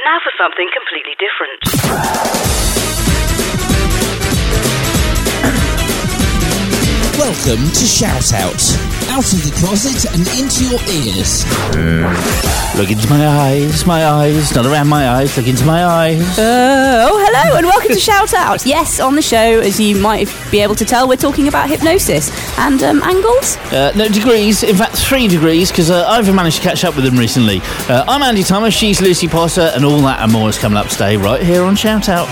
now for something completely different. Welcome to Shout Out. Out of the closet and into your ears. Look into my eyes, not around my eyes, look into my eyes. Hello and welcome to Shout Out. Yes, on the show, as you might be able to tell, we're talking about hypnosis and angles. No, degrees, in fact 3 degrees, because I've managed to catch up with them recently. I'm Andy Thomas, she's Lucy Potter, and all that and more is coming up today right here on Shout Out.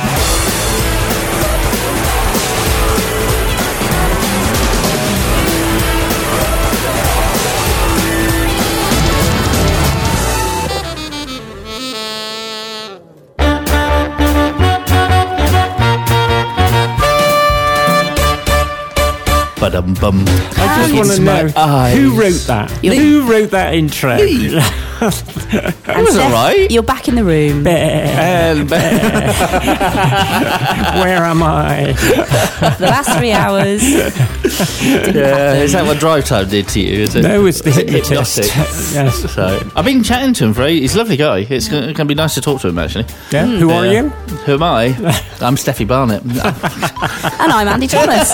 Ba-dum-bum. I just want to know who wrote that. Who wrote that intro? It was alright. You're back in the room. Where am I? The last 3 hours. Is that what Drive Time did to you? Is it? No, it's the hypnotist. Yes. So I've been chatting to him for ages. He's a lovely guy. It's going to be nice to talk to him, actually. Yeah. Who are you? Who am I? I'm Steffi Barnett. And I'm Andy Thomas.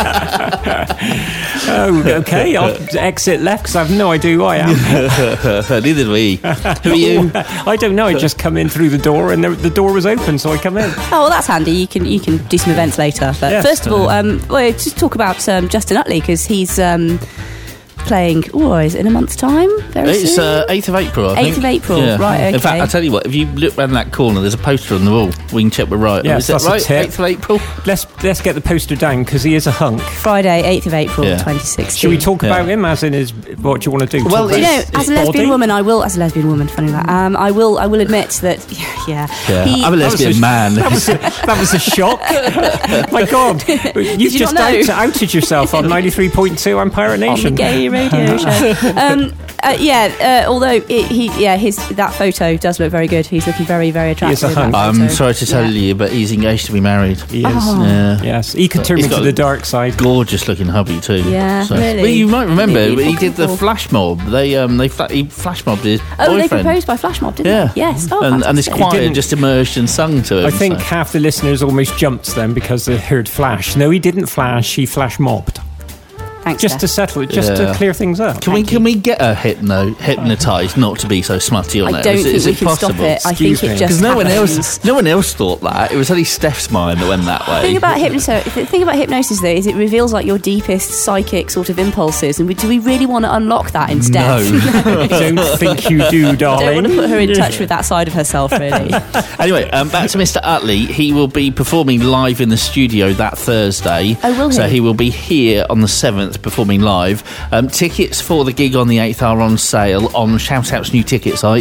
Oh, okay. I'll exit left because I have no idea who I am. Neither do we. Who are you? I don't know. I just come in through the door and the door was open, so I come in. Oh, well, that's handy. You can do some events later. But yes. First of all, we'll just talk about Justin Utley, because he's playing, is it in a month's time? It's 8th of April, I think. 8th of April, Yeah. right, okay. In fact, I'll tell you what, if you look round that corner, there's a poster on the wall. We can check we're right. Yes, is that right? 8th of April? Let's get the poster down, because he is a hunk. Friday, 8th of April, 2016. Should we talk about him as in his, what do you want to do? Well, you know, as a lesbian woman, I will, funny that, I will admit that, I'm a lesbian man. That was a shock. My God. You've just outed yourself on 93.2 on Pirate Nation. On the gay radio show. Although that photo does look very good. He's looking very, very attractive. I'm sorry to tell you, but he's engaged to be married. He is. Yes, he could turn me to the dark side. Gorgeous looking hubby too. Yeah, really. Well, you might remember he did the flash mob. He flash mobbed his boyfriend. They proposed by flash mob, didn't they? Yes. And this choir just emerged and sung to him. I think half the listeners almost jumped then because they heard flash. No, he didn't flash. He flash mobbed. Thanks, just to settle it, just to clear things up. Can we get her hypnotised not to be so smutty on I it? don't think is we it can possible? stop it. I think it just because no one else thought that. It was only Steph's mind that went that way. The thing about hypnosis though is it reveals like your deepest psychic sort of impulses, and do we really want to unlock that in Steph? No. I don't think you do, darling. I don't want to put her in touch with that side of herself, really. Anyway, back to Mr. Utley. He will be performing live in the studio that Thursday. Oh, will he? So he will be here on the 7th performing live. Tickets for the gig on the 8th are on sale on Shout Out's new ticket site,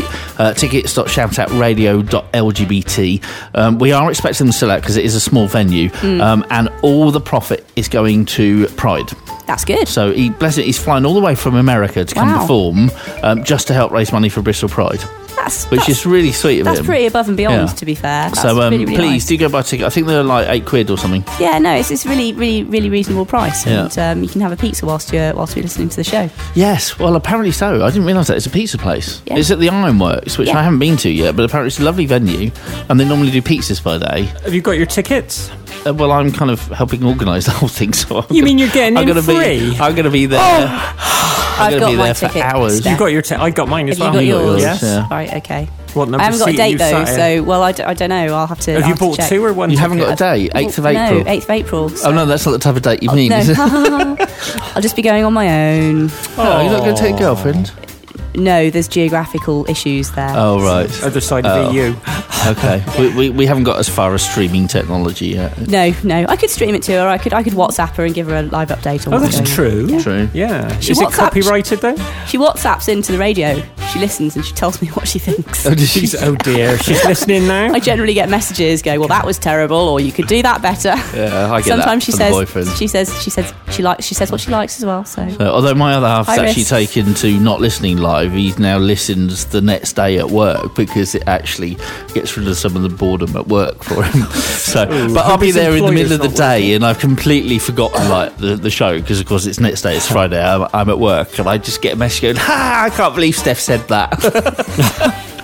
tickets.shoutoutradio.lgbt. We are expecting them to sell out because it is a small venue, and all the profit is going to Pride. That's good. So he's flying all the way from America to come perform just to help raise money for Bristol Pride. Which is really sweet of him. That's pretty above and beyond, to be fair. That's really, really please nice. do go buy a ticket. I think they're like £8 or something. Yeah, no, it's really, really, really reasonable price, and you can have a pizza whilst you're listening to the show. Yes, well, apparently so. I didn't realise that it's a pizza place. Yeah. It's at the Ironworks, which I haven't been to yet, but apparently it's a lovely venue, and they normally do pizzas by day. Have you got your tickets? Well, I'm kind of helping organise the whole thing, so mean you're getting in free? I'm going to be there. I'm going to be there for hours. You got your I got mine as well. You got yours? Yes. Yeah. Right, okay. What number I haven't got a date though, so I don't know. I'll have to. Have you bought 2 or 1? You haven't got a date? 8th of April. No, 8th of April. So. Oh no, that's not the type of date you mean. No. Is it? I'll just be going on my own. Oh, you're not going to take a girlfriend? No, there's geographical issues there. Oh right, other side of the EU. Okay, we haven't got as far as streaming technology yet. No, I could stream it to her. I could WhatsApp her and give her a live update on. Oh, that's true. Yeah. True. Yeah. Is it copyrighted though? She WhatsApps into the radio. She listens and she tells me what she thinks. Oh, oh dear, she's listening now. I generally get messages going, well, that was terrible, or you could do that better. Yeah, I get Sometimes that. she says she says what she likes as well. So although my other half's actually risk. taken to not listening live, he's now listens the next day at work because it actually gets rid of some of the boredom at work for him. But I'll be there in the middle of the day, and I've completely forgotten the show because of course it's next day, it's Friday. I'm at work, and I just get a message going, I can't believe Steph said that.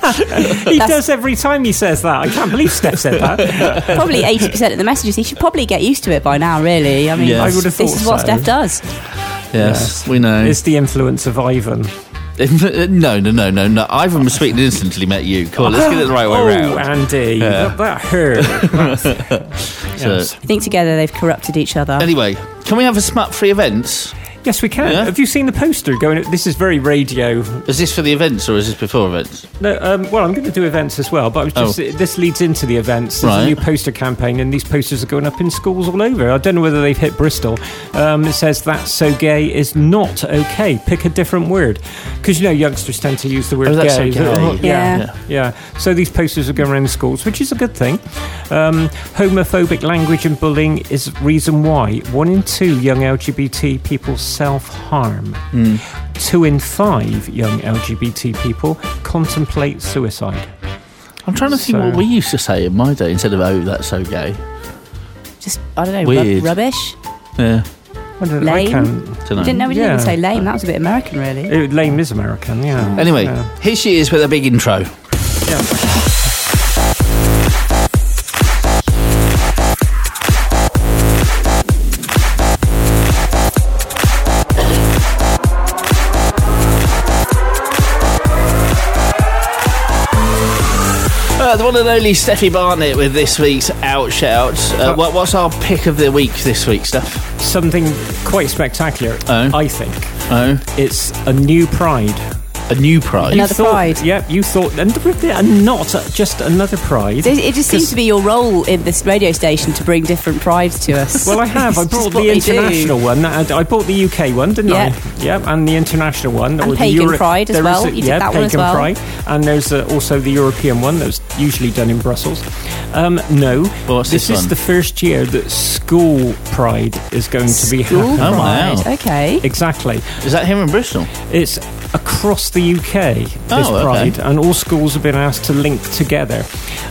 He does every time he says that. I can't believe Steph said that. Probably 80% of the messages. He should probably get used to it by now, really. I mean, Yes. I would have thought this is what so. Steph does. Yes, we know. It's the influence of Ivan. No. Ivan was speaking innocent until he met you. Come on, let's get it the right way Oh, around. Andy, that hurt. Yes. I think together they've corrupted each other. Anyway, can we have a smut-free events? Yes, we can. Yeah. Have you seen the poster going? This is very radio. Is this for the events or is this before events? No, well, I'm going to do events as well, but I was just, this leads into the events. There's Right. a new poster campaign, and these posters are going up in schools all over. I don't know whether they've hit Bristol. It says "That's so gay" is not okay. Pick a different word, because youngsters tend to use the word that's gay. so gay. Yeah. So these posters are going around the schools, which is a good thing. Homophobic language and bullying is reason why 1 in 2 young LGBT people self-harm. 2 in 5 young LGBT people contemplate suicide. I'm trying to think what we used to say in my day instead of "oh, that's so gay." Just, I don't know, Weird. rubbish. Yeah, I don't know. Lame? I can't. don't know. We didn't Yeah. even say lame. That was a bit American, really. Lame is American, yeah. Anyway, Yeah. here she is with a big intro. Yeah. The one and only Steffi Barnett with this week's Out Shout. What's our pick of the week this week, Steph? Something quite spectacular, I think. Oh, It's a new pride. a new prize. Another pride. Yeah, you thought, and not just another pride. It just seems to be your role in this radio station to bring different prides to us. Well, I have. I It's brought just what the we do. international one. I bought the UK one, didn't Yeah. I? Yeah, and the international one. And or the Pagan Pride as there well. is You did that one as Pagan well. Pride. And there's also the European one that's usually done in Brussels. No, Well, what's this this is one? the first year that school pride is going to be School happening. Oh, wow. pride. Okay. Exactly. Is that here in Bristol? It's across the UK, this Oh, okay. pride, and all schools have been asked to link together.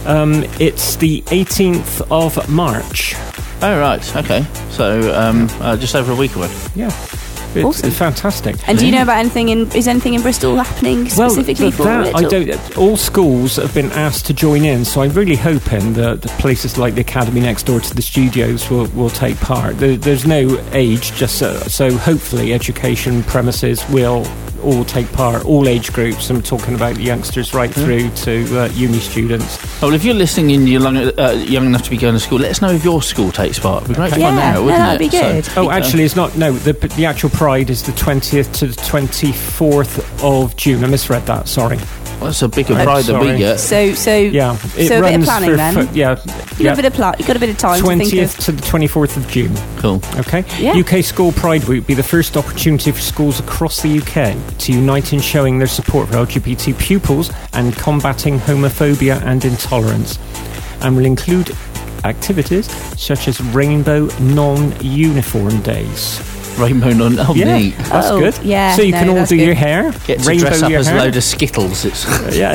It's the 18th of March. Oh, right. Okay. So, just over a week away. Yeah. It's Awesome. fantastic. And do you know about anything is anything in Bristol happening specifically well, for that, it? I or- don't. All schools have been asked to join in, so I'm really hoping that the places like the academy next door to the studios will take part. There's no age, just so hopefully education premises will all take part, all age groups. I'm talking about the youngsters right through to uni students. Well, if you're listening and you're young enough to be going to school, let us know if your school takes part. It'd be great to find Yeah, out, no, wouldn't that'd it? be good. Oh, actually, it's not. No, the actual Pride is the 20th to the 24th of June. I misread that. Sorry. Well, that's a bigger pride than we sorry. get. So Yeah, so a bit of planning then. yeah, You got a bit of plan. You got a bit of time to think 20th of. to the 24th of June. Cool. Okay. Yeah. UK School Pride Week will be the first opportunity for schools across the UK to unite in showing their support for LGBT pupils and combating homophobia and intolerance, and will include activities such as Rainbow Non-Uniform Days. Rainbow non. Oh, Yeah, neat. that's Oh, good. yeah, So you no, can all that's do good. your hair. Get to rainbow dress up your as a hair. load of Skittles. It's Yeah.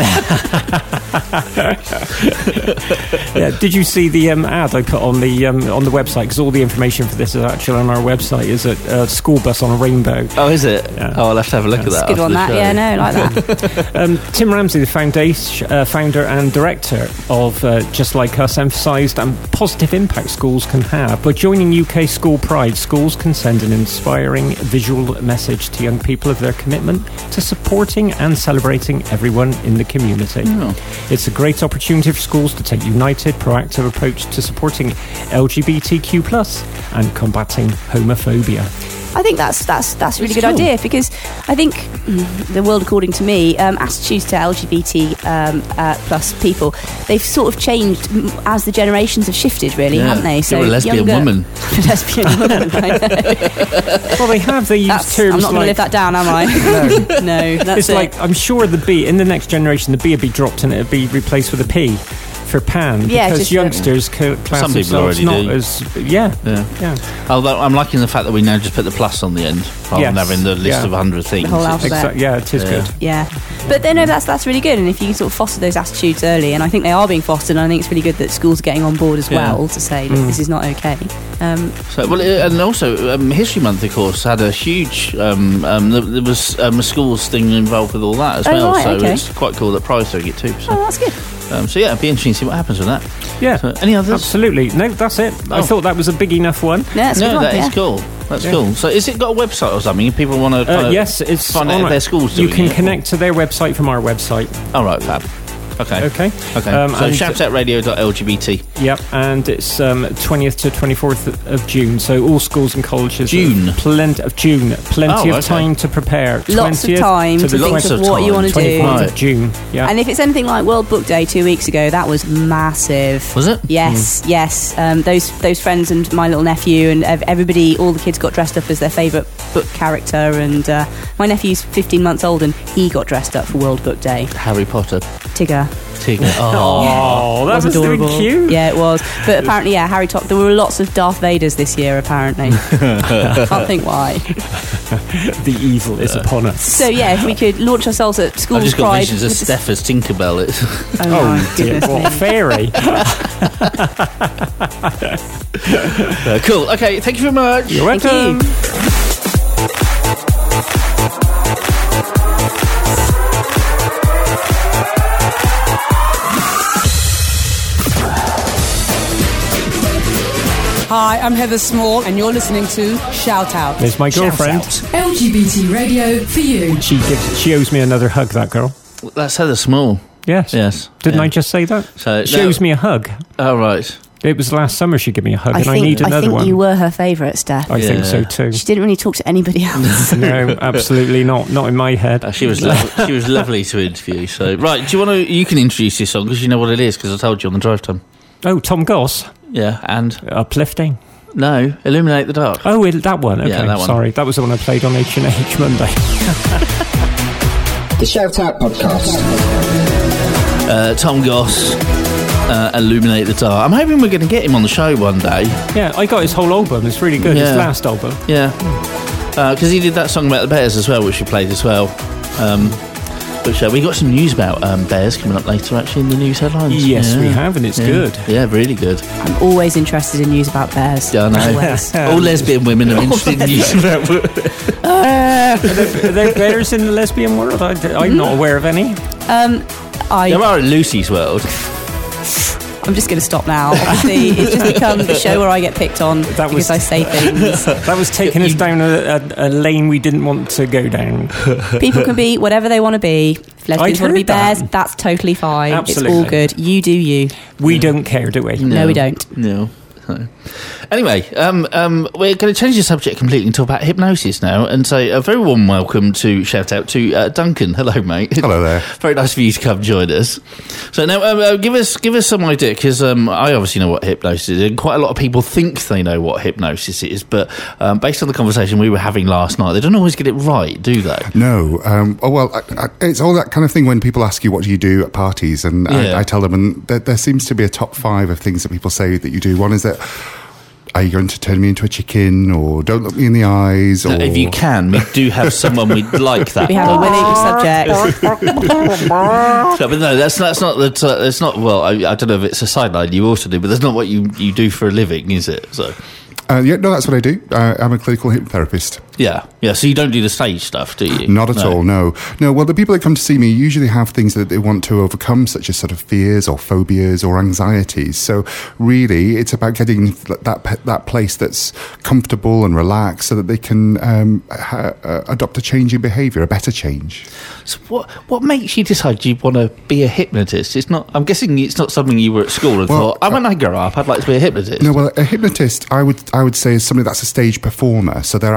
Yeah. Did you see the ad I put on the website? Because all the information for this is actually on our website. Is a school bus on a rainbow. Oh, is it? Yeah. Oh, I'll have to have a look at that. Good after one, the that. show. Yeah, no, like that. Tim Ramsey, the founder and director of Just Like Us, emphasised and positive impact schools can have. By joining UK School Pride, schools can send an inspiring visual message to young people of their commitment to supporting and celebrating everyone in the community. Oh. It's a great opportunity for schools to take a united, proactive approach to supporting LGBTQ+ and combating homophobia. I think that's a really It's good cool. idea, because I think the world, according to me, attitudes to LGBT plus people, they've sort of changed as the generations have shifted, really, Yeah. haven't they? You're a lesbian woman. Lesbian woman. I know. Well, they have. They use terms I'm not going to like... live that down, am I? No, that's It's like, I'm sure the B, in the next generation, the B would be dropped and it would be replaced with a P. for Pan, Yeah, because just youngsters class Some people themselves already not do. as yeah. Although I'm liking the fact that we now just put the plus on the end rather than Yes. having the list of 100 things. The whole alphabet. Yeah, it is good. Yeah, but then that's really good, and if you sort of foster those attitudes early, and I think they are being fostered, and I think it's really good that schools are getting on board as well to say, look, this is not okay. So, and also History Month, of course, had a huge. There was a schools thing involved with all that as well. Right, so okay. it's quite cool that Prize doing it too. So, Oh, that's good. so yeah, it'd be interesting to see what happens with that. Yeah, So, any others? absolutely. No, that's it. I thought that was a big enough one. Yeah, that's a good No, one, that is yeah. cool. That's cool. So, is it got a website or something? If people want to, Yes, it's find out on if their schools You doing can it. connect to their website from our website. All right, fab. Okay. Okay. Okay. And- So shoutoutradio.lgbt. Yep, and it's 20th to 24th of June, so all schools and colleges. June? Plenty of June. Plenty Oh, of okay. time to prepare. Lots of 20th time to the think Lots of of what you time. want to do. 24th Right. of June. Yeah. And if it's anything like World Book Day 2 weeks ago, that was massive. Was it? Yes, yes. Those friends and my little nephew and everybody, all the kids got dressed up as their favourite book character. And my nephew's 15 months old, and he got dressed up for World Book Day. Harry Potter. Tigger. Tigger. Oh. that was adorable. cute. Yeah, it was. But apparently, Harry Potter. There were lots of Darth Vaders this year. Apparently, can't think why. The evil is upon us. So yeah, if we could launch ourselves at I've Schools just got Pride. visions of with the- Steph as Tinkerbell. Oh, my Dear, goodness what a me. fairy. Cool. Okay, thank you very much. You're Thank welcome. you. Hi, I'm Heather Small, and you're listening to Shout Out. There's my girlfriend. LGBT radio for you. She owes me another hug, that girl. That's Heather Small. Yes. Yes. Didn't Yeah. I just say that? So, She no. owes me a hug. Oh, right. It was last summer she gave me a hug, I and I need think another one. you were her favourite, Steph. I think Yeah. so too. She didn't really talk to anybody else. No, absolutely not. Not in my head. She was she was lovely to interview. So, right, do you want to? You can introduce this song because you know what it is because I told you on the drive time. Oh, Tom Goss. Yeah, and Uplifting. no, Illuminate the Dark. Oh, that one. Okay, Yeah, that one. sorry. That was the one I played on H&H Monday. The Shout Out Podcast. Tom Goss, Illuminate the Dark. I'm hoping we're going to get him on the show one day. Yeah, I got his whole album. It's really good. Yeah. His last album. Yeah, because he did that song about the bears as well, which we played as well. Which we got some news about bears coming up later, actually, in the news headlines. Yes, Yeah. we have, and it's Yeah. good. Yeah, really good. I'm always interested in news about bears. Yeah, I know. Always. All lesbian women are interested in news about Are there bears in the lesbian world? I'm not aware of any. There are in Lucy's world. I'm just going to stop now. Obviously, it's just become the show where I get picked on That because was- I say things. That was taking us down a lane we didn't want to go down. People can be whatever they want to be. If lesbians I'd want to be heard that. bears, that's totally fine. Absolutely. It's all good. You do you. We don't care, do we? No, we don't. No. So. Anyway, we're going to change the subject completely and talk about hypnosis now, and say a very warm welcome to shout out to Duncan. Hello, mate. Hello there. Very nice for you to come join us. So now, give us some idea, because I obviously know what hypnosis is, and quite a lot of people think they know what hypnosis is, but based on the conversation we were having last night, they don't always get it right, do they? No. It's all that kind of thing when people ask you what do you do at parties, and Yeah. I tell them, and there seems to be a top 5 of things that people say that you do. One is that, are you going to turn me into a chicken, or don't look me in the eyes, or... Now, if you can, we do have someone we'd like that. We have a winning subject. So, but no, that's not the. It's not. Well, I don't know if it's a sideline you also do, but that's not what you do for a living, is it? So, Yeah, no, that's what I do. I'm a clinical hypnotherapist. yeah. So you don't do the stage stuff, do you? Not at all, no. No, well, the people that come to see me usually have things that they want to overcome, such as sort of fears or phobias or anxieties. So really, it's about getting that place that's comfortable and relaxed so that they can adopt a change in behaviour, a better change. So what makes you decide you want to be a hypnotist? It's not. I'm guessing it's not something you were at school and Well, thought, when I grow up, I'd like to be a hypnotist. No, well, a hypnotist, I would say, is somebody that's a stage performer. So they're actually hypnotising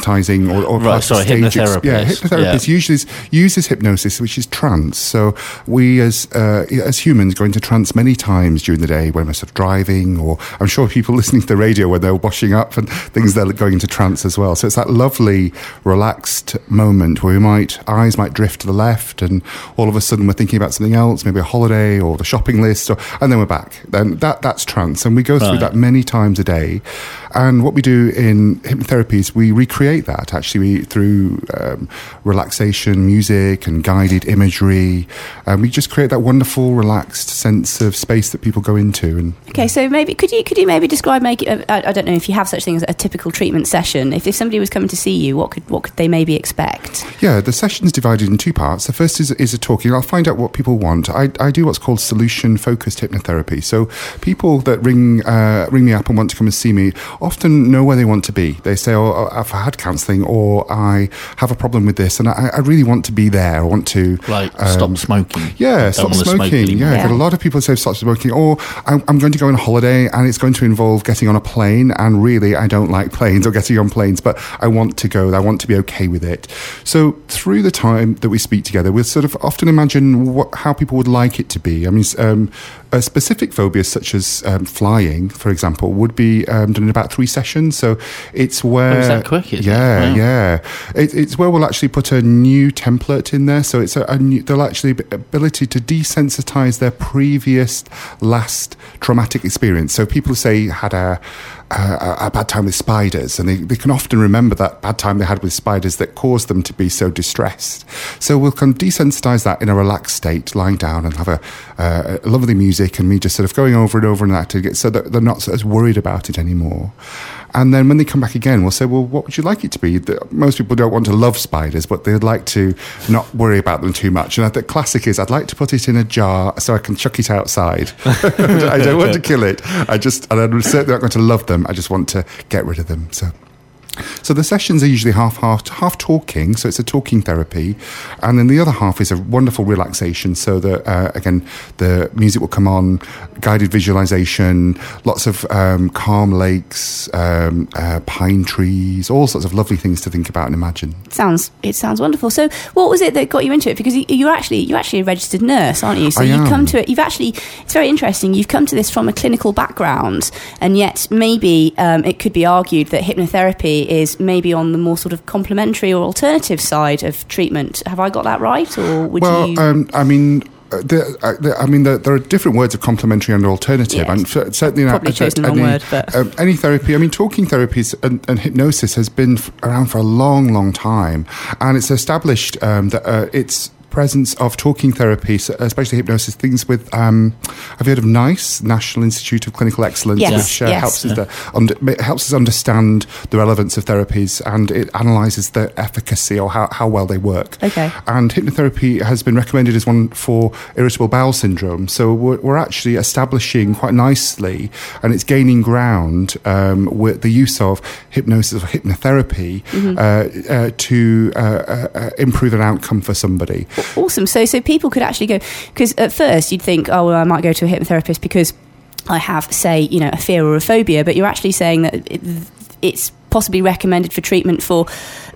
hypnotizing or Right, sorry, hypnotherapist. Hypnotherapist uses hypnosis, which is trance. So we as humans go into trance many times during the day when we're sort of driving, or I'm sure people listening to the radio when they're washing up and things, they're going into trance as well. So it's that lovely, relaxed moment where eyes might drift to the left, and all of a sudden we're thinking about something else, maybe a holiday or the shopping list, and then we're back. Then that's trance, and we go through that many times a day. And what we do in hypnotherapy is we recreate that actually through relaxation, music, and guided imagery. And we just create that wonderful, relaxed sense of space that people go into. And okay, so maybe could you maybe describe? I don't know if you have such things as a typical treatment session. If somebody was coming to see you, what could they maybe expect? Yeah, the session's divided in two parts. The first is a talking. I'll find out what people want. I do what's called solution-focused hypnotherapy. So people that ring me up and want to come and see me often know where they want to be. They say, "Oh, I've had counselling," or "I have a problem with this, and I really want to be there. I want to stop smoking." Yeah, stop smoking. I get a lot of people say stop smoking, or I'm going to go on a holiday and it's going to involve getting on a plane, and really I don't like planes or getting on planes, but I want to go. I want to be okay with it. So through the time that we speak together, we'll sort of often imagine how people would like it to be. I mean, specific phobias such as flying, for example, would be done in about 3 sessions. So it's where... Oh, is that quick? Yeah. It's where we'll actually put a new template in there. So it's they'll actually be ability to desensitize their previous last traumatic experience. So people say had a bad time with spiders, and they can often remember that bad time they had with spiders that caused them to be so distressed. So we'll kind of desensitize that in a relaxed state, lying down, and have a lovely music, and me just sort of going over and over and that to get so that they're not as worried about it anymore. And then when they come back again, we'll say, well, what would you like it to be? Most people don't want to love spiders, but they'd like to not worry about them too much. And the classic is, I'd like to put it in a jar so I can chuck it outside. I don't want to kill it. And I'm certainly not going to love them. I just want to get rid of them. So the sessions are usually half talking, so it's a talking therapy, and then the other half is a wonderful relaxation. So that again, the music will come on, guided visualization, lots of calm lakes, pine trees, all sorts of lovely things to think about and imagine. It sounds wonderful. So what was it that got you into it? Because you're actually a registered nurse, aren't you? So you've come to it. It's very interesting. You've come to this from a clinical background, and yet maybe it could be argued that hypnotherapy is maybe on the more sort of complementary or alternative side of treatment. Have I got that right, or would you? There are different words of complementary and alternative, and certainly probably chosen the wrong word. But any therapy, talking therapies and hypnosis has been around for a long, long time, and it's established that it's presence of talking therapy, especially hypnosis, things with, have you heard of NICE, National Institute of Clinical Excellence, which helps us understand the relevance of therapies, and it analyses their efficacy or how well they work. Okay. And hypnotherapy has been recommended as one for irritable bowel syndrome. So we're actually establishing quite nicely, and it's gaining ground with the use of hypnosis or hypnotherapy to improve an outcome for somebody. Awesome. So people could actually go, because at first you'd think, oh, well, I might go to a hypnotherapist because I have, say, a fear or a phobia, but you're actually saying that it's possibly recommended for treatment for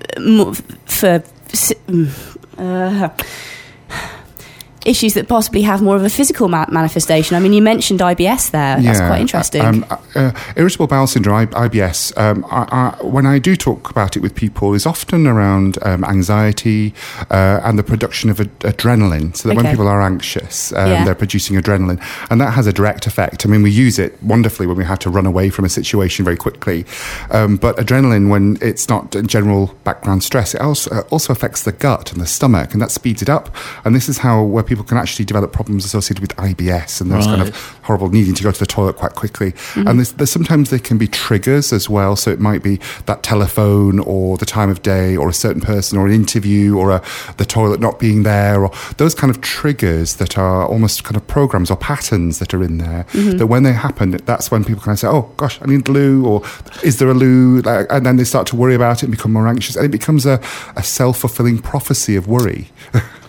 issues that possibly have more of a physical manifestation. I mean, you mentioned IBS there. That's quite interesting. Irritable bowel syndrome, IBS, when I do talk about it with people, is often around anxiety and the production of adrenaline. So that when people are anxious, they're producing adrenaline. And that has a direct effect. I mean, we use it wonderfully when we have to run away from a situation very quickly. But adrenaline, when it's not general background stress, it also affects the gut and the stomach, and that speeds it up. And this is where people can actually develop problems associated with IBS and those kind of horrible needing to go to the toilet quite quickly. And there's sometimes there can be triggers as well. So it might be that telephone or the time of day or a certain person or an interview or the toilet not being there, or those kind of triggers that are almost kind of programs or patterns that are in there, that when they happen, that's when people kind of say, oh gosh, I need a loo, or is there a loo? And then they start to worry about it and become more anxious, and it becomes a self-fulfilling prophecy of worry.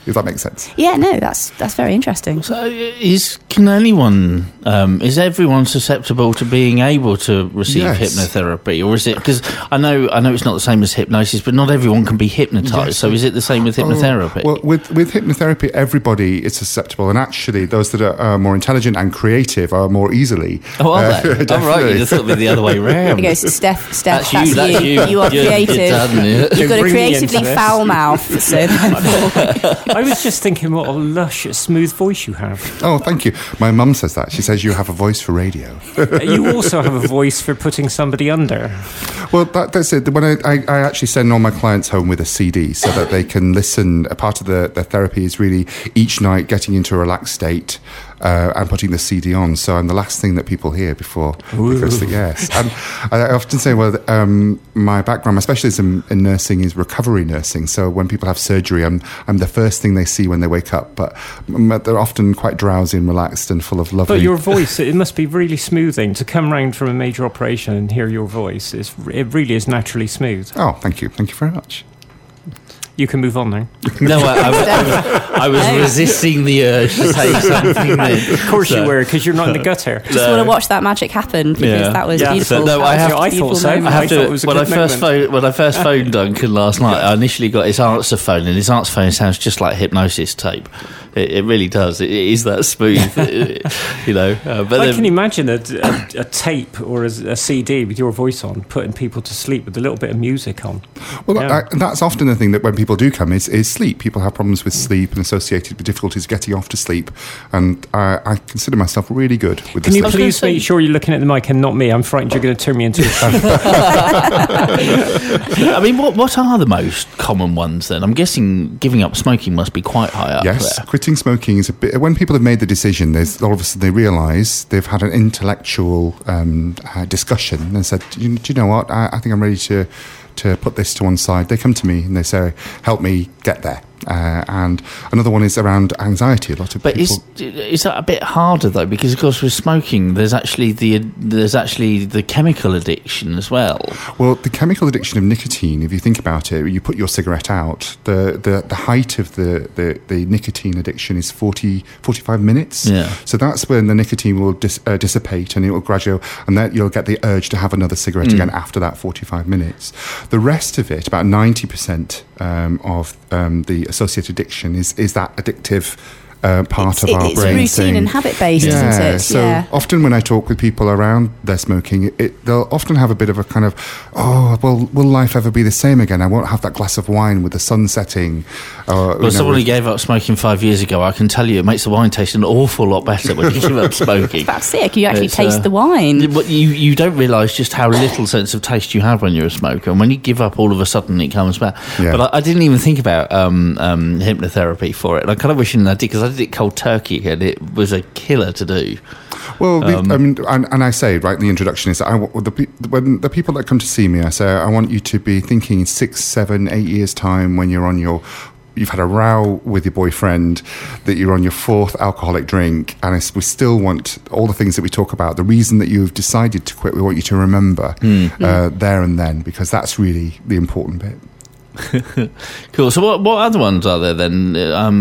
if that makes sense. Yeah, no, that's very interesting. So, is everyone susceptible to being able to receive hypnotherapy, or is it? Because I know it's not the same as hypnosis, but not everyone can be hypnotised. Yes. So, is it the same with hypnotherapy? Well, with hypnotherapy, everybody is susceptible, and actually, those that are more intelligent and creative are more easily. Oh, are they? Oh, right. You just thought it'd be the other way round. Okay, so Steph, That's you. You are creative. You've got a creatively foul mouth. So I was just thinking what a lush, smooth voice you have. Oh, thank you. My mum says that. She says you have a voice for radio. You also have a voice for putting somebody under. Well, that's it. When I actually send all my clients home with a CD so that they can listen. A part of the therapy is really each night getting into a relaxed state and putting the CD on. So I'm the last thing that people hear before they go to sleep. Yes. And I often say, well, my background, my specialism in nursing is recovery nursing. So when people have surgery, I'm the first thing they see when they wake up. But they're often quite drowsy and relaxed and full of lovely... But your voice, it must be really smoothing to come round from a major operation and hear your voice. It really is naturally smooth. Oh, thank you. Thank you very much. You can move on now. No, I was resisting the urge to say something then. Of course you were, because you're not in the gutter. Just want to watch that magic happen, because that was beautiful. So, no, I thought so. I thought it was a when good I first phoned Duncan last night, I initially got his answer phone, and his answer phone sounds just like hypnosis tape. It really does. It is that smooth, you know. But I can imagine a tape or a CD with your voice on, putting people to sleep with a little bit of music on. Well, that's often the thing that when people do come is sleep. People have problems with sleep and associated with difficulties getting off to sleep. And I consider myself really good with this. Can you please make sure you're looking at the mic and not me? I'm frightened you're going to turn me into a sheep. I mean, what are the most common ones then? I'm guessing giving up smoking must be quite high up yes, there. quitting smoking is a bit... When people have made the decision, all of a sudden they realise they've had an intellectual discussion and said, do you know what, I think I'm ready to put this to one side. They come to me and they say, help me get there. And another one is around anxiety. A lot of people... is that a bit harder though? Because of course with smoking, there's actually the chemical addiction as well. Well, the chemical addiction of nicotine, if you think about it, you put your cigarette out, the height of the nicotine addiction is 45 minutes. Yeah. So that's when the nicotine will dissipate and it will gradually, and then you'll get the urge to have another cigarette again after that 45 minutes. The rest of it, about 90% of the associated addiction is that addictive part of our brain. It's routine and habit-based, isn't it? So often when I talk with people around their smoking, they'll often have a bit of a kind of, will life ever be the same again? I won't have that glass of wine with the sun setting. Someone who gave up smoking 5 years ago, I can tell you it makes the wine taste an awful lot better when you give up smoking. That's it. You actually taste the wine. You don't realise just how little sense of taste you have when you're a smoker, and when you give up, all of a sudden it comes back. Yeah. But I didn't even think about hypnotherapy for it. And I kind of wish I did, because I did it cold turkey and it was a killer to do. Well, I mean, and I say right in the introduction is that when the people that come to see me, I say I want you to be thinking in 6, 7, 8 years' time when you're on you've had a row with your boyfriend, that you're on your 4th alcoholic drink, and we still want all the things that we talk about. The reason that you've decided to quit, we want you to remember there and then, because that's really the important bit. Cool. So what other ones are there then?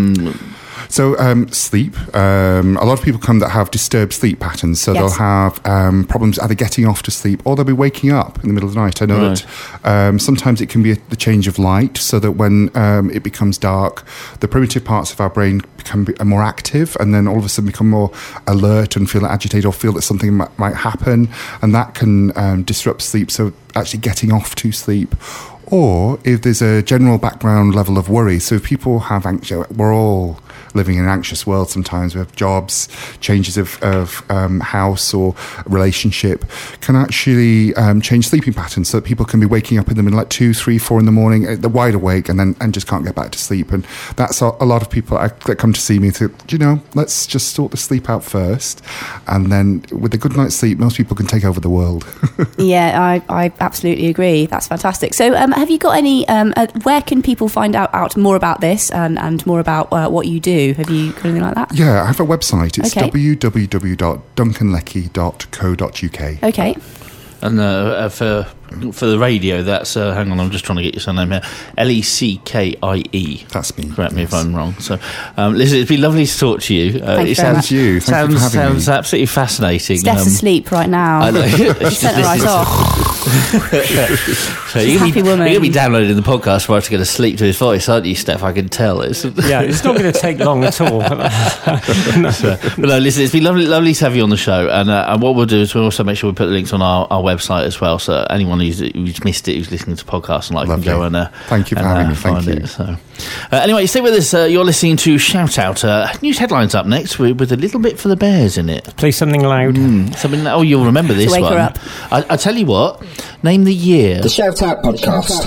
So sleep. A lot of people come that have disturbed sleep patterns, so they'll have problems either getting off to sleep or they'll be waking up in the middle of the night. I know that sometimes it can be the change of light, so that when it becomes dark, the primitive parts of our brain become more active, and then all of a sudden become more alert and feel agitated or feel that something might happen, and that can disrupt sleep. So actually getting off to sleep. Or if there's a general background level of worry, so if people have we're all living in an anxious world sometimes. We have jobs, changes of house or relationship can actually change sleeping patterns, so that people can be waking up in the middle, like 2, 3, 4 in the morning, they're wide awake and just can't get back to sleep. And that's a lot of people that come to see me to, let's just sort the sleep out first, and then with a good night's sleep, most people can take over the world. Yeah, I absolutely agree. That's fantastic. So have you got any, where can people find out more about this and more about what you do? Have you got anything like that? Yeah, I have a website. It's www.duncanleckie.co.uk. Okay. And for for the radio, that's hang on, I'm just trying to get your surname here. Leckie. That's me. Correct me if I'm wrong. So, listen, it's been lovely to talk to you. Thank you very much. Thank you for having me. Sounds absolutely fascinating. Steph's asleep right now. I know. She sent her right off. So She's a happy woman. You're going to be downloading the podcast prior to go to sleep to his voice, aren't you, Steph? I can tell. It's not going to take long at all. But no, listen, it's been lovely to have you on the show. And what we'll do is we'll also make sure we put the links on our website as well. So anyone who's missed it, who's listening to podcasts, and can go and thank you for having me. Thank you. So, anyway, stay with us. You're listening to Shout Out. News headlines up next with a little bit for the Bears in it. Play something loud. Something. Oh, you'll remember this wake one. her up. I tell you what. Name the year. The Shout Out Podcast.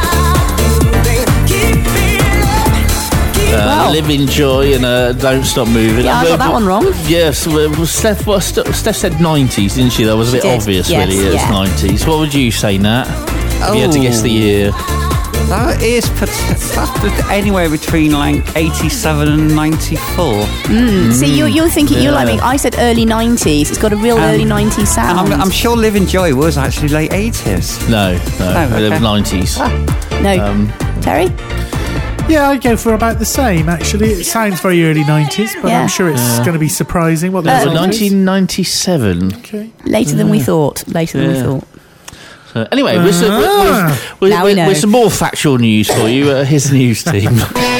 Live, enjoy, and don't stop moving. Yeah, I got that one wrong. Yes, Steph said 90s, didn't she? That was a bit obvious, yes, really. It's 90s. What would you say, Nat? If you had to guess the year. That is anywhere between like 87 and 94. See, you're thinking, you're like me. I said early 90s. It's got a real early 90s sound. I'm sure Live Enjoy was actually late 80s. No, okay. 90s. No. Terry? Yeah, I'd go for about the same, actually. It sounds very early 90s, but I'm sure it's going to be surprising what the result is. 1997. Okay. Later than we thought. So anyway, with some more factual news for you, here's the news team.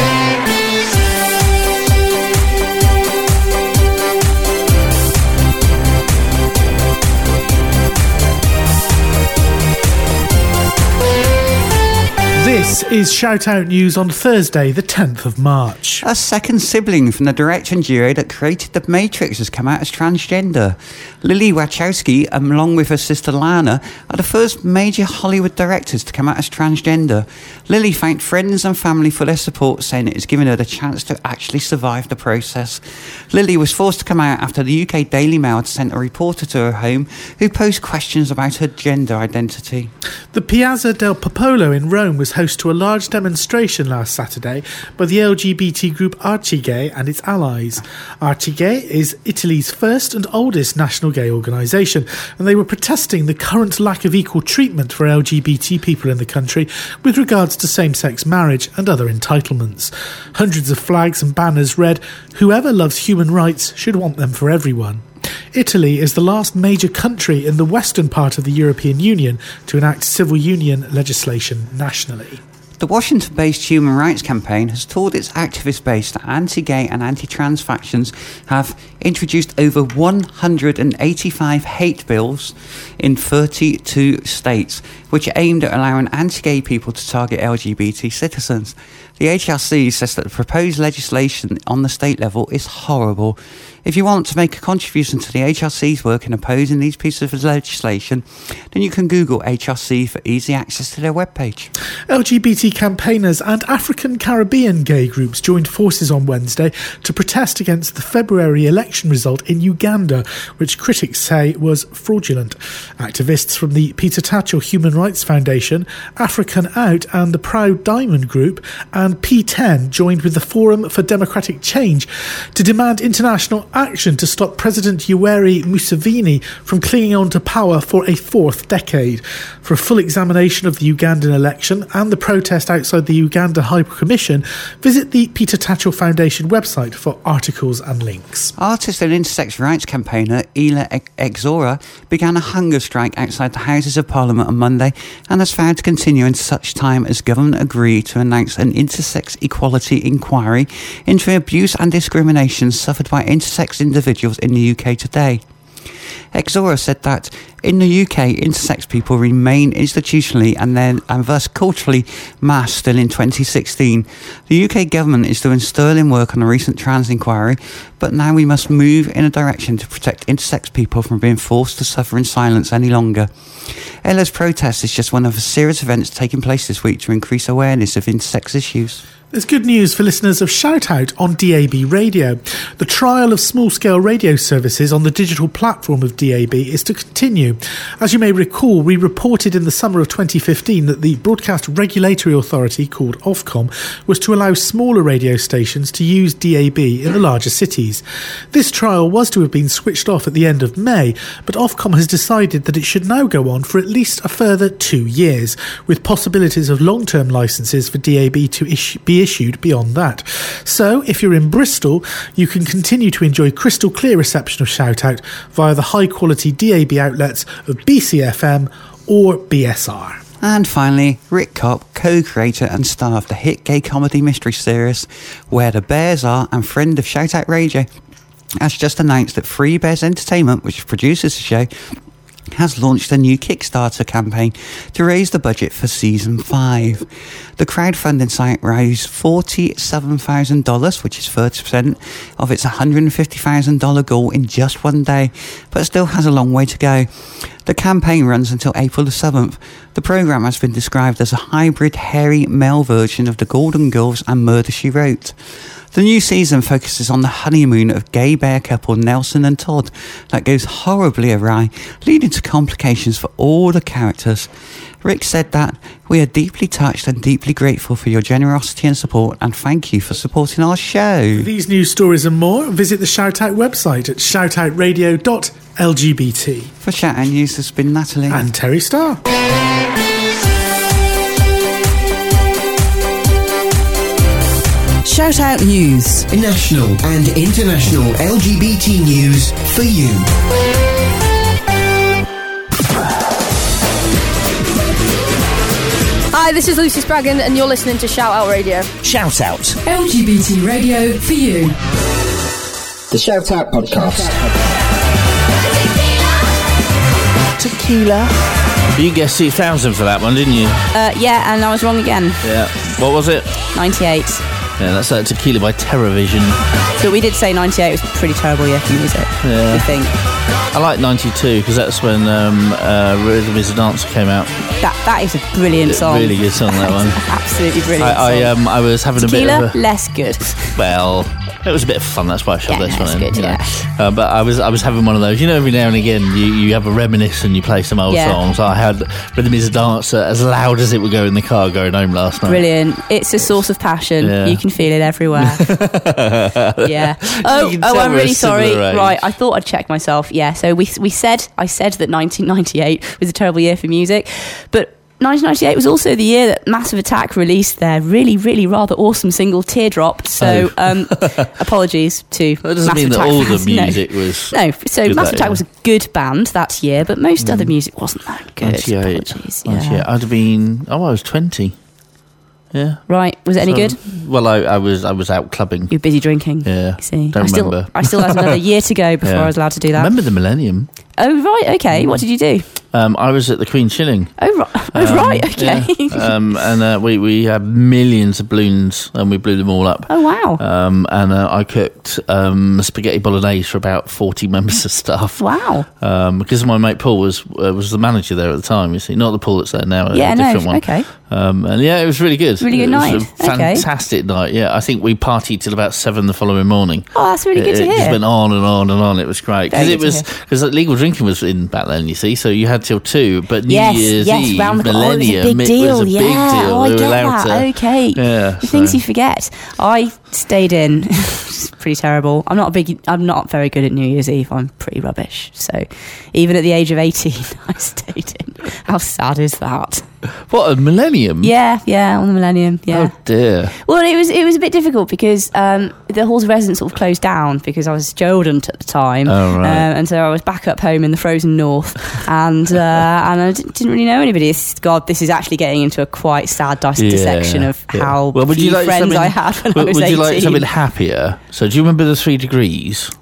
This is Shout Out News on Thursday, the 10th of March. A second sibling from the director and duo that created The Matrix has come out as transgender. Lily Wachowski, along with her sister Lana, are the first major Hollywood directors to come out as transgender. Lily thanked friends and family for their support, saying it has given her the chance to actually survive the process. Lily was forced to come out after the UK Daily Mail had sent a reporter to her home who posed questions about her gender identity. The Piazza del Popolo in Rome was host to a large demonstration last Saturday by the LGBT group Arcigay and its allies. Arcigay is Italy's first and oldest national gay organisation, and they were protesting the current lack of equal treatment for LGBT people in the country with regards to same-sex marriage and other entitlements. Hundreds of flags and banners read, "Whoever loves human rights should want them for everyone." Italy is the last major country in the western part of the European Union to enact civil union legislation nationally. The Washington-based Human Rights Campaign has told its activist base that anti-gay and anti-trans factions have introduced over 185 hate bills in 32 states, which are aimed at allowing anti-gay people to target LGBT citizens. The HRC says that the proposed legislation on the state level is horrible. If you want to make a contribution to the HRC's work in opposing these pieces of legislation, then you can Google HRC for easy access to their webpage. LGBT campaigners and African Caribbean gay groups joined forces on Wednesday to protest against the February election result in Uganda, which critics say was fraudulent. Activists from the Peter Tatchell Human Rights Foundation, African Out and the Proud Diamond Group and P10 joined with the Forum for Democratic Change to demand international action to stop President Yoweri Museveni from clinging on to power for a fourth decade. For a full examination of the Ugandan election and the protest outside the Uganda High Commission, visit the Peter Tatchell Foundation website for articles and links. Artist and intersex rights campaigner Ila Exora began a hunger strike outside the Houses of Parliament on Monday and has vowed to continue in such time as government agree to announce an intersex equality inquiry into abuse and discrimination suffered by intersex individuals in the UK today. Exora said that in the UK, intersex people remain institutionally and thus culturally masked still in 2016. The UK government is doing sterling work on the recent trans inquiry, but now we must move in a direction to protect intersex people from being forced to suffer in silence any longer. Ella's protest is just one of a series of events taking place this week to increase awareness of intersex issues. There's good news for listeners of Shout Out on DAB Radio. The trial of small-scale radio services on the digital platform of DAB is to continue. As you may recall, we reported in the summer of 2015 that the Broadcast Regulatory Authority, called Ofcom, was to allow smaller radio stations to use DAB in the larger cities. This trial was to have been switched off at the end of May, but Ofcom has decided that it should now go on for at least a further 2 years, with possibilities of long-term licences for DAB to be issued beyond that. So, if you're in Bristol, you can continue to enjoy crystal clear reception of Shout Out via the high-quality DAB outlets of BCFM or BSR. And finally, Rick Kopp, co-creator and star of the hit gay comedy mystery series Where the Bears Are and friend of Shout Out Radio, has just announced that Free Bears Entertainment, which produces the show, has launched a new Kickstarter campaign to raise the budget for Season 5. The crowdfunding site raised $47,000, which is 30% of its $150,000 goal in just one day, but still has a long way to go. The campaign runs until April the 7th. The programme has been described as a hybrid hairy male version of The Golden Girls and Murder, She Wrote. The new season focuses on the honeymoon of gay bear couple Nelson and Todd that goes horribly awry, leading to complications for all the characters. Rick said that, "We are deeply touched and deeply grateful for your generosity and support, and thank you for supporting our show." For these news stories and more, visit the Shout Out website at shoutoutradio.lgbt. For Shout Out News, there's been Natalie and Terry Starr. Shout Out News. National and international LGBT news for you. Hi, this is Lucy Spraggan and you're listening to Shout Out Radio. Shout Out. LGBT radio for you. The Shout Out Podcast. Tequila. You guessed 6,000 for that one, didn't you? Yeah, and I was wrong again. Yeah. What was it? 98. Yeah, that's Tequila by Terrorvision. So we did say 98 was a pretty terrible year for music, Yeah. we think. I like 92 because that's when Rhythm Is a Dancer came out. That is a brilliant song. Really good song, that one. Absolutely brilliant song. I was having Tequila, a bit of a... less good. Well, it was a bit of fun, that's why I shoved this one in. Good, yeah. But I was having one of those, every now and again you have a reminisce and you play some old songs. I had Rhythm Is a Dancer as loud as it would go in the car going home last night. Brilliant. It's a source of passion. Yeah. You can feel it everywhere. Yeah. Oh, I'm really sorry. Right, I thought I'd check myself. Yeah, so I said that 1998 was a terrible year for music, but 1998 was also the year that Massive Attack released their really, really rather awesome single Teardrop. So, apologies to that doesn't Massive mean Attack that all fans. the music was. No, so Massive Attack was a good band that year, but most other music wasn't that good. 98. Apologies. 98. Yeah. I'd have been. I was 20. Yeah. Right. Was it any good? Well, I was out clubbing. You were busy drinking. Yeah. You see. Don't remember. I still had another year to go before I was allowed to do that. Remember the Millennium? Oh, right. Okay. What did you do? I was at the Queen Shilling. Oh, right. Okay. Yeah. And we had millions of balloons and we blew them all up. Oh, wow. And I cooked spaghetti bolognese for about 40 members of staff. Wow. Because my mate Paul was the manager there at the time, you see. Not the Paul that's there now, a different one. Okay. And yeah, it was really good. Really good night. It was a fantastic night, yeah. I think we partied till about 7 the following morning. Oh, that's really good to hear. It just went on and on and on. It was great. Because legal drinking was in back then, you see, so you had till 2, but New Year's Eve, Millennium, it was a big deal. It was a big deal. Oh, I We were get allowed that. to- Okay. Yeah, The things you forget. I stayed in. It's pretty terrible. I'm not very good at New Year's Eve. I'm pretty rubbish. So even at the age of 18, I stayed in. How sad is that? What, a Millennium? Yeah, on the Millennium. Yeah. Oh dear. Well, it was a bit difficult because the Halls of Residence sort of closed down because I was Jodant at the time. Oh, right. And so I was back up home in the frozen north and I didn't really know anybody. This is actually getting into a quite sad dissection of how few friends I had when I was 18. Would you like something happier? So do you remember the 3 Degrees?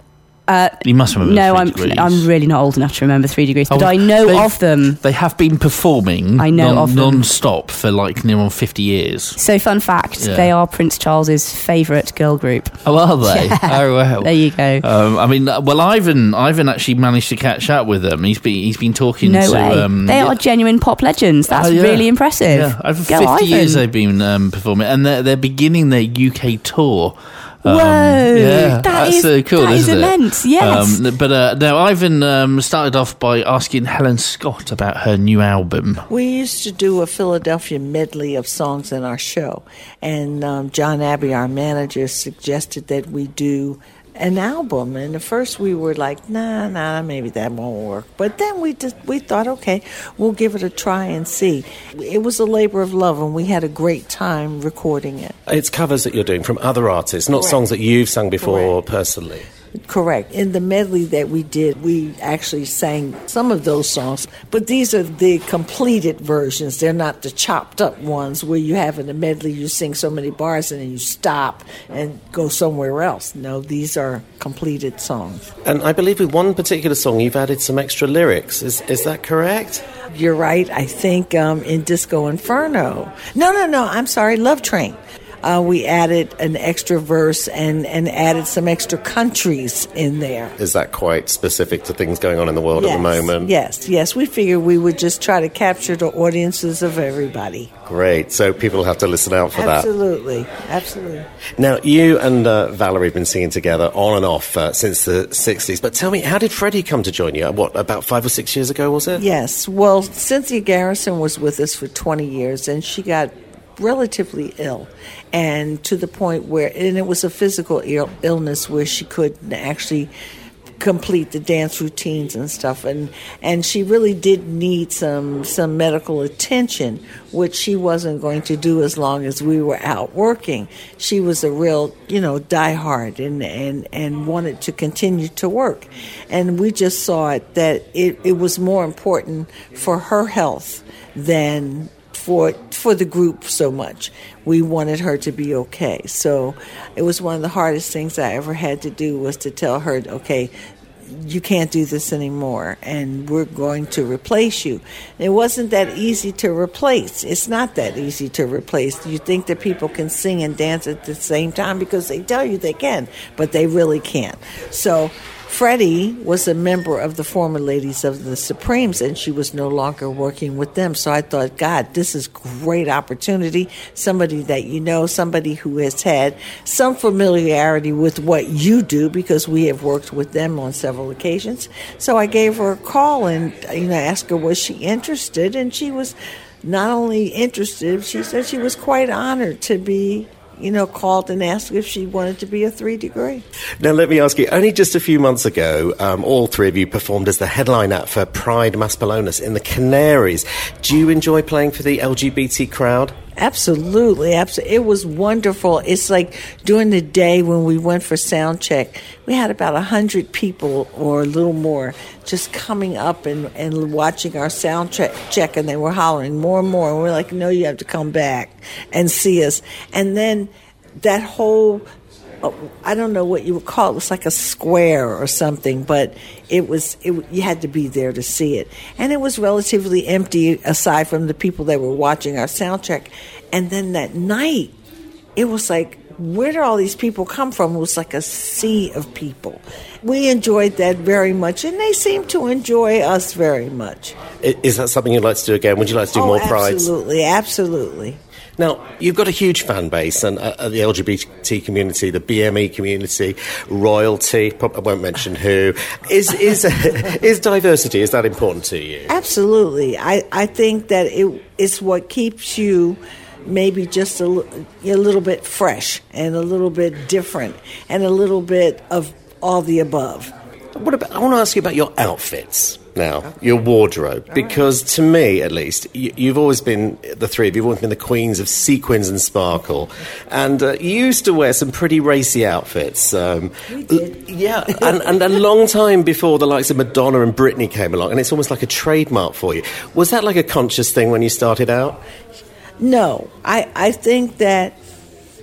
You must remember. No, 3 Degrees. I'm really not old enough to remember 3 Degrees, but I know of them. They have been performing. I know of them non-stop for like near on 50 years. So, fun fact: they are Prince Charles's favourite girl group. Oh, are they? Yeah. Oh, well. There you go. Ivan actually managed to catch up with them. He's been talking no to. Way. They are genuine pop legends. That's really impressive. Yeah, over 50 years they've been performing, and they're beginning their UK tour. Whoa! That's so cool, that is isn't immense. it? Yes. Now Ivan started off by asking Helen Scott about her new album. We used to do a Philadelphia medley of songs in our show, and John Abbey, our manager, suggested that we do an album. And at first we were like, nah, maybe that won't work. But then we thought, okay, we'll give it a try and see. It was a labor of love, and we had a great time recording it. It's covers that you're doing from other artists, not songs that you've sung before personally. Correct. In the medley that we did, we actually sang some of those songs, but these are the completed versions. They're not the chopped up ones where you have in a medley, you sing so many bars and then you stop and go somewhere else. No, these are completed songs. And I believe with one particular song, you've added some extra lyrics. Is that correct? You're right. I think in Disco Inferno. No, I'm sorry, Love Train. We added an extra verse and added some extra countries in there. Is that quite specific to things going on in the world at the moment? Yes. We figured we would just try to capture the audiences of everybody. Great. So people have to listen out for that. Absolutely. Now, you and Valerie have been singing together on and off since the 60s. But tell me, how did Freddie come to join you? What, about 5 or 6 years ago, was it? Yes. Well, Cynthia Garrison was with us for 20 years, and she got relatively ill, and to the point where, and it was a physical illness where she couldn't actually complete the dance routines and stuff, and she really did need some medical attention, which she wasn't going to do as long as we were out working. She was a real, diehard and wanted to continue to work, and we just saw it that it was more important for her health than for the group so much. We wanted her to be okay. So it was one of the hardest things I ever had to do, was to tell her, okay, you can't do this anymore, and we're going to replace you. It wasn't that easy to replace. It's not that easy to replace. You think that people can sing and dance at the same time because they tell you they can, but they really can't. So Freddie was a member of the former Ladies of the Supremes, and she was no longer working with them. So I thought, God, this is great opportunity. Somebody that you know, somebody who has had some familiarity with what you do, because we have worked with them on several occasions. So I gave her a call and asked her, was she interested? And she was not only interested, she said she was quite honored to be called and asked if she wanted to be a 3 Degree. Now, let me ask you, only just a few months ago, all three of you performed as the headline act for Pride Maspelonis in the Canaries. Do you enjoy playing for the LGBT crowd? Absolutely. It was wonderful. It's like during the day when we went for sound check, we had about 100 people or a little more just coming up and watching our sound check, and they were hollering more and more. And we're like, no, you have to come back and see us. And then that whole, I don't know what you would call it. It was like a square or something, but you had to be there to see it. And it was relatively empty aside from the people that were watching our sound check. And then that night, it was like, where did all these people come from? It was like a sea of people. We enjoyed that very much, and they seemed to enjoy us very much. Is that something you'd like to do again? Would you like to do more Prides? Absolutely. Now, you've got a huge fan base, and the LGBT community, the BME community, royalty, I won't mention who. Is diversity, is that important to you? Absolutely. I think that it's what keeps you maybe just a little bit fresh and a little bit different and a little bit of all the above. I want to ask you about your outfits now, your wardrobe, because to me, at least, you've always been, the three of you, you've always been the queens of sequins and sparkle, and you used to wear some pretty racy outfits. We did. Yeah, and a long time before the likes of Madonna and Britney came along, and it's almost like a trademark for you. Was that like a conscious thing when you started out? No, I think that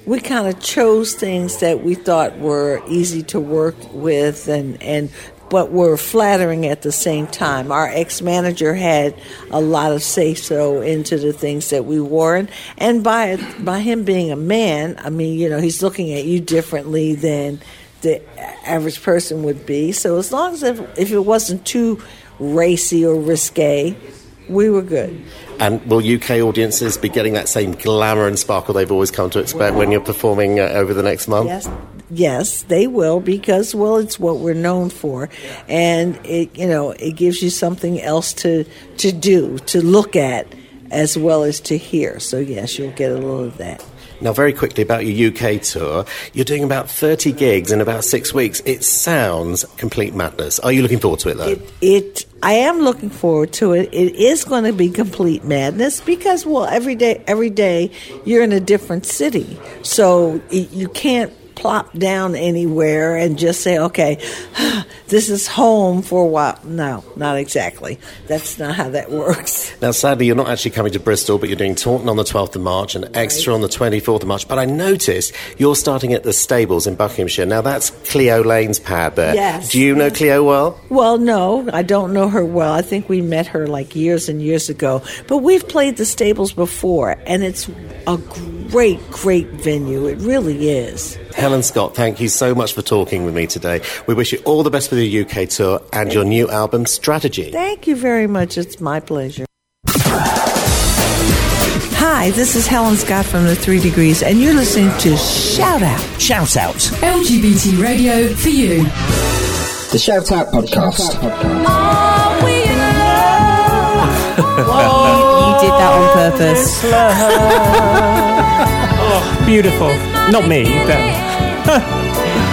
we kind of chose things that we thought were easy to work with and but were flattering at the same time. Our ex-manager had a lot of say-so into the things that we wore. And by him being a man, I mean, he's looking at you differently than the average person would be. So as long as if it wasn't too racy or risque, we were good. And will UK audiences be getting that same glamour and sparkle they've always come to expect when you're performing over the next month? Yes, they will, because, it's what we're known for. And, it gives you something else to do, to look at, as well as to hear. So, yes, you'll get a little of that. Now, very quickly about your UK tour. You're doing about 30 gigs in about 6 weeks. It sounds complete madness. Are you looking forward to it, though? I am looking forward to it. It is going to be complete madness because, every day you're in a different city. So you can't plop down anywhere and just say, okay, this is home for a while. No, not exactly. That's not how that works. Now, sadly, you're not actually coming to Bristol, but you're doing Taunton on the 12th of March and Exeter on the 24th of March. But I noticed you're starting at the Stables in Buckinghamshire. Now, that's Cleo Lane's pad there. Yes. Do you know Cleo well? Well, no, I don't know her well. I think we met her like years and years ago. But we've played the Stables before, and it's a great, great venue. It really is. Helen Scott, thank you so much for talking with me today. We wish you all the best for the UK tour and your new album, Strategy. Thank you very much. It's my pleasure. Hi, this is Helen Scott from the 3 Degrees, and you're listening to Shout Out. Shout Out. LGBT radio for you. The Shout Out Podcast. Are we in love? You did that on purpose. Oh, beautiful. Not me, but...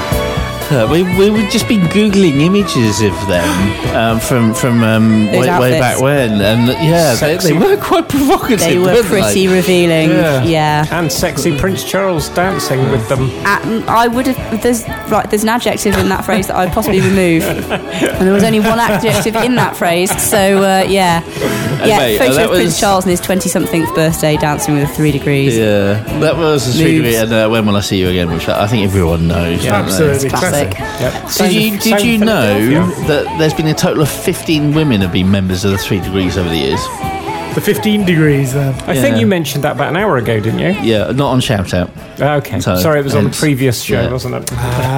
We've just been Googling images of them from way back when, and they were quite provocative. They were pretty revealing, yeah. And sexy Prince Charles dancing with them. I would have. There's an adjective in that phrase that I'd possibly remove, and there was only one adjective in that phrase. So Mate, photo of Prince Charles on his 20-somethingth birthday dancing with 3 Degrees. Yeah, that was a sweet bit. And When Will I See You Again, which I think everyone knows. Yeah, absolutely classic. Yep. Did you know that there's been a total of 15 women have been members of the 3 Degrees over the years? The 15 Degrees, then. I think you mentioned that about an hour ago, didn't you? Yeah, not on Shout Out. Okay. Sorry, it was on the previous show, wasn't it?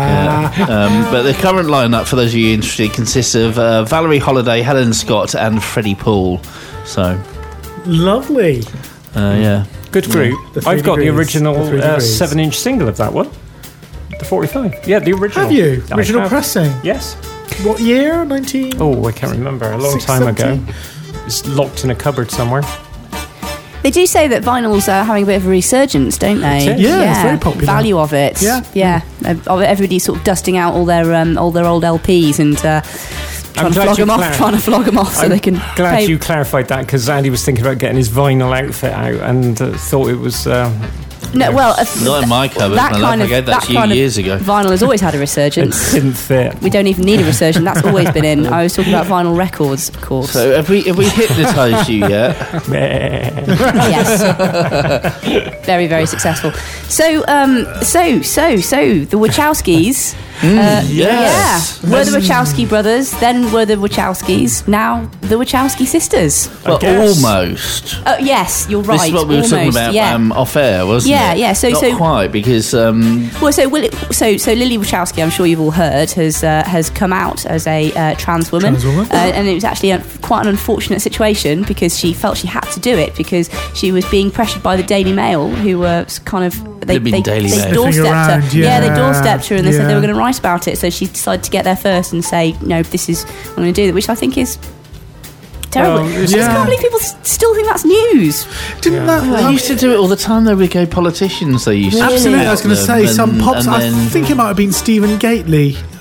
But the current lineup, for those of you interested, consists of Valerie Holiday, Helen Scott, and Freddie Paul. So lovely. Yeah. Good group. I've got the original 7-inch single of that one. The 45. Yeah, the original. Have you? Original pressing? Yes. What year? 19? Oh, I can't remember. A long time ago. It's locked in a cupboard somewhere. They do say that vinyls are having a bit of a resurgence, don't they? Yeah, it's very popular. Value of it. Yeah. Everybody's sort of dusting out all their old LPs and trying to flog them off so they can. Glad you clarified that, because Andy was thinking about getting his vinyl outfit out and thought it was. Not in my cupboard. I gave that to you years ago. Vinyl has always had a resurgence. It didn't fit. We don't even need a resurgence. That's always been in. I was talking about vinyl records, of course. So have we hypnotised you yet? Yes. Very, very successful. So the Wachowskis. Yes. Were the Wachowski brothers, then were the Wachowskis, now the Wachowski sisters. Well, almost. Yes, you're right. This is what we were talking about off air, wasn't it? Yeah. So not quite, because. So Lily Wachowski, I'm sure you've all heard, has come out as a trans woman, and it was actually quite an unfortunate situation because she felt she had to do it because she was being pressured by the Daily Mail, who were kind of. They doorstepped her. Yeah, they doorstepped her and they said they were going to write about it. So she decided to get there first and say, no, this is I'm going to do that, which I think is terrible. I just can't believe people still think that's news. Didn't that? They used to do it all the time, though, with gay politicians. They used to. Absolutely. I was going to say some pops. I think it might have been Stephen Gately.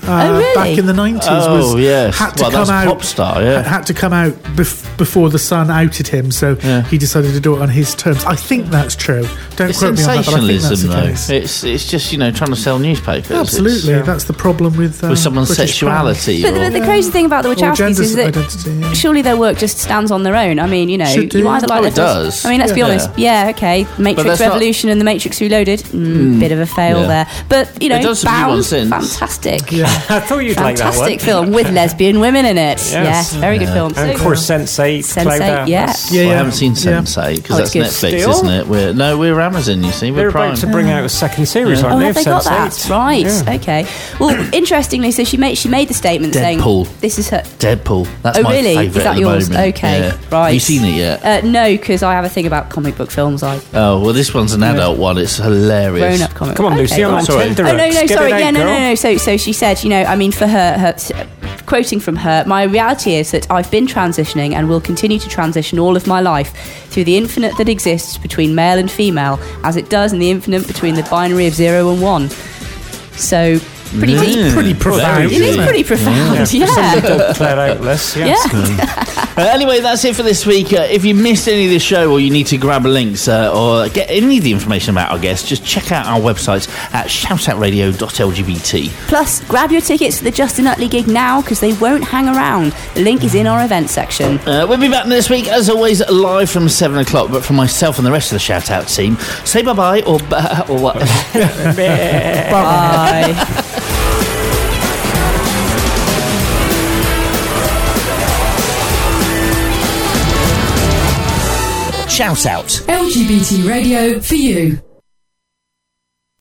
back in the 90s. Oh, yes. Had to Well, come that's out. pop star, yeah. Had to come out before the Sun outed him, so he decided to do it on his terms. I think that's true. Don't It's quote me on that, but I think that's sensationalism, the though. case. It's just, trying to sell newspapers. Absolutely, that's the problem with someone's British sexuality. But the crazy thing about the Wachowskis is that identity, surely their work just stands on their own. I mean, you Should do. either like it does. I mean, let's be honest. Yeah, okay. Matrix that's not- Revolution and The Matrix Reloaded, bit of a fail there. But It does have a new one Bound, since. fantastic. I thought you'd like that one. Fantastic film with lesbian women in it. Yes, very good film. And of course, Sense8. Cloud Sense8, yeah. Atlas. Well, I haven't seen Sense8 because Oh, it's that's good. Netflix, Still? isn't it? We're Amazon, you see. They're We're Prime. about to bring out a second series, aren't Oh, they? have of they got that? Sense8? Right. Yeah. Okay. Well, interestingly, so she made the statement saying Deadpool. this is her. Deadpool. That's Oh, my really? favourite Is that at the yours? moment. Okay, Yeah. right. Have you seen it yet? No, because I have a thing about comic book films. I Oh, well, this one's an adult one. It's hilarious. grown up comic. Come on, okay, Lucy, I'm right. on Sorry. Tinder. Oh no, Get sorry, it out, girl. no. So she said, I mean, for her, quoting from her, my reality is that I've been transitioning and will continue to transition all of my life through the infinite that exists between male and female, as it does in the infinite between the binary of 0 and 1. So pretty deep, pretty profound. It is pretty profound, yeah. Cloud Atlas, yes. Anyway, that's it for this week. If you missed any of this show or you need to grab links or get any of the information about our guests, just check out our website at shoutoutradio.lgbt. Plus, grab your tickets for the Justin Utley gig now because they won't hang around. The link is in our events section. We'll be back this week, as always, live from 7 o'clock. But for myself and the rest of the Shout Out team, say bye-bye or what? Bye. Shout Out. LGBT radio for you.